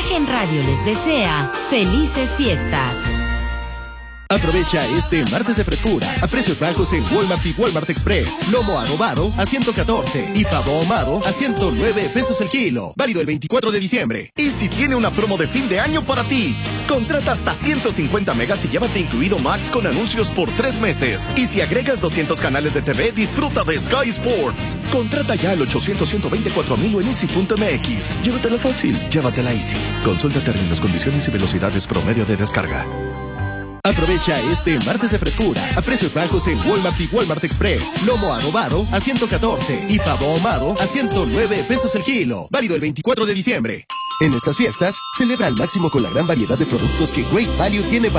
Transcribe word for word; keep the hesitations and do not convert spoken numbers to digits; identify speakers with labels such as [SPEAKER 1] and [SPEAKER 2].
[SPEAKER 1] Imagen Radio les desea felices fiestas.
[SPEAKER 2] Aprovecha este martes de frescura a precios bajos en Walmart y Walmart Express. Lomo adobado a ciento catorce y pavo ahumado a ciento nueve pesos el kilo. Válido el veinticuatro de diciembre.
[SPEAKER 3] Easy tiene una promo de fin de año para ti. Contrata hasta ciento cincuenta megas y llévate incluido Max con anuncios por tres meses. Y si agregas doscientos canales de T V, disfruta de Sky Sports. Contrata ya al ochocientos, ciento veinticuatro mil o en easy punto m x. Llévatela fácil, llévatela Easy. Consulta términos, condiciones y velocidades promedio de descarga.
[SPEAKER 2] Aprovecha este martes de frescura a precios bajos en Walmart y Walmart Express. Lomo adobado a ciento catorce y pavo ahumado a ciento nueve pesos el kilo. Válido el veinticuatro de diciembre. En estas fiestas, celebra al máximo con la gran variedad de productos que Great Value tiene para